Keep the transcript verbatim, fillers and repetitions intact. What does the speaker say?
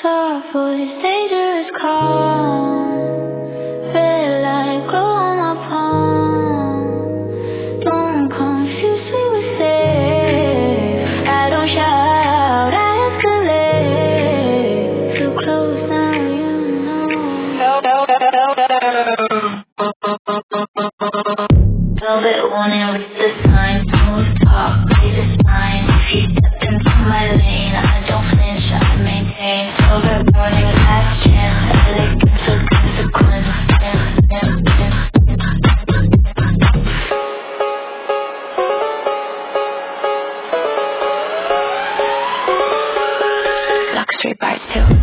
Soft voice, dangerous calm. Red light glow on my palm. Don't confuse me with fear. I don't shout, I escalate. Too close now, you know. Velvet warning with the sign. Smooth talk, play the spine. If you step into my lane, I don't flinch, I maintain. Silver warning, last chance. Elegance with consequence. Luxury bars too.